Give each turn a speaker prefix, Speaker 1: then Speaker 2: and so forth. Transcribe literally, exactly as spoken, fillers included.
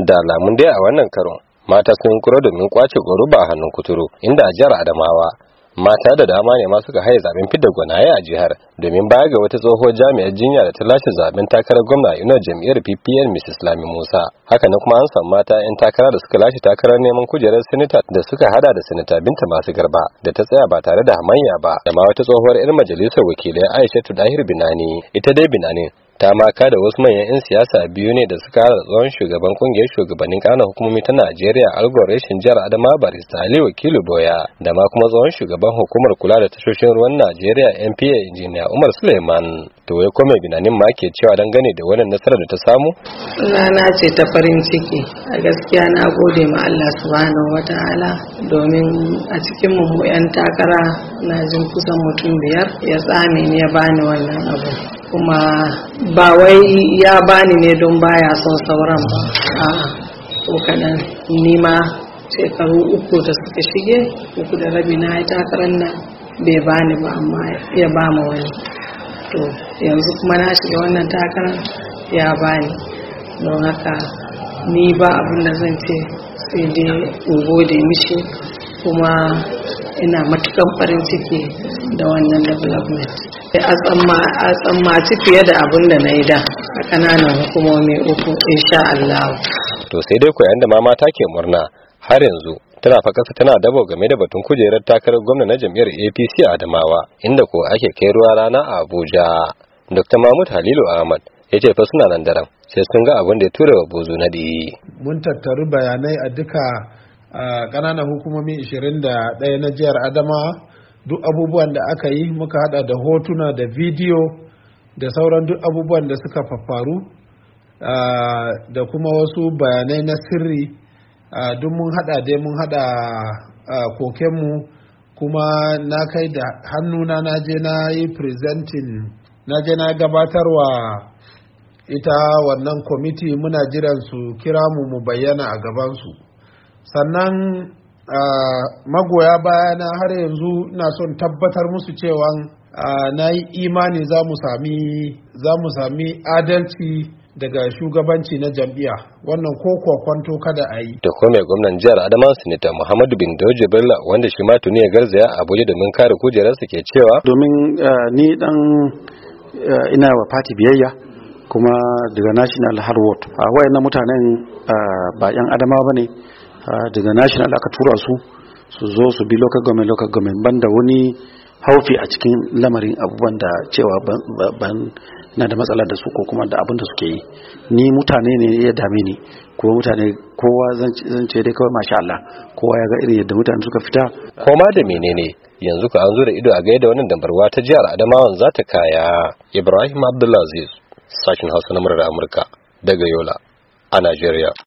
Speaker 1: da alamun dai a wannan karon mata sun kuro domin kwace goruba a hannun kuturu, inda a jihar Adamawa mata da dama ne ma suka haye zaben fidda gwanaye a jihar, domin baya ga wata tsohuwar jami'ar jinya da ta lashe zaben takarar gwamna a inuwar jam'iyyar P P N Missus Lami Musa. Haka ne kuma an samu mata 'yan takara da suka lashe takarar neman kujerar sinita da suka hada da sinita Binta Masu Garba da ta tsaya ba tare da hamayya ba, da ma wata tsohuwar 'yar majalisar wakilai Aishatu Dahir Binani. Ita dai Binani ta maka da wasu manyan 'yan siyasa biyu ne da suka hada tsohon shugaban kungiyar shugabannin ƙananan hukumomi ta Najeriya Algoreshin jihar Adamawa Barista Ali Wakilu Boya, da ma kuma tsohon shugaban hukumar kula da tashoshin ruwan Najeriya N P A Injiniya Umar Suleiman. To wai ko mai Binanin ma ke cewa dangane da wannan nasarar da ta samu?
Speaker 2: Rana ce ta farin ciki. A gaskiya na gode ma Allah subhanahu wataala, domin a cikin mu 'yan takara na jin kusan mutum biyar ya tsame ne ya bani wannan abu. Kuma ba wai ya bani ne don baya son sauran ba, a'a ko kadan nima shekaru uku da suka shige uku da rabi na ya takarar nan bai bani ba, amma ya ba ma wani. To yanzu kuma na shiga wannan takarar ya bani, don haka ni ba abin da zan ce sai dai in gode mishi, kuma ina matukan farin ciki da wannan development. A tsammaci fiye da abin da na yi da a ƙananan hukumomi uku insha Allah.
Speaker 1: To sai dai koyan da ma mata ke murna har yanzu tana fa kasa tana dabo game da batun kujerar takarar gwamna na jam'iyyar A P C a Adamawa, inda ko ake kai ruwa rana a Abuja. Doctor Mahmud Halilu Ahmad ya ce fa suna nan daren sai sun ga abin da ya tura wa bozu nadi.
Speaker 3: Mun tattaru bayanai a duka ƙananan hukumomi ishirin da ɗaya na jihar Adamawa. Duk abubuwan da aka yi muka hada da hotuna da bidiyo da sauran duk abubuwan da suka faru da kuma wasu bayanai na sirri, duk mun hada dai mun hada kokenmu, kuma na kai da hannuna na je na yi presenting, na je na gabatarwa ita wannan kwamiti, muna jiran su kira mu mu bayyana a gabansu. Sannan Uh, magoya bayana har yanzu na son tabbatar musu cewa uh, na yi imani za mu sami za mu sami adalci daga shugabanci na jam'iyya, wannan ko kwakwanto kada a yi.
Speaker 1: Da kuma mai gwamnan jihar Adamawa Sinita Muhammadu Bin Doje Bello, wanda shi ma tuni ya garzaya a Abuja domin kare kujerarsa, ke cewa
Speaker 4: domin uh, ni dan uh, ina wa party biyayya kuma daga national har ward, uh, wayannan mutanen uh, ba yan Adamawa bane. Uh, daga national aka tura su su zo su bi local government local government banda wani haufi a cikin lamarin abubuwan da cewa ban, ban na da matsala da su ko kuma da abin da suke yi. Ni mutane ne ya dame ni, kuma mutane kowa zan ce dai kawai masha Allah, kowa ya ga irin yadda mutane suka fita.
Speaker 1: Koma da menene yanzu ka an zo da ido a gaida wannan dambarwa ta jihar Adamawa za ta kaya. Ibrahim Abdulaziz, sashin Hausa na murar Amurka daga Yola a Najeriya.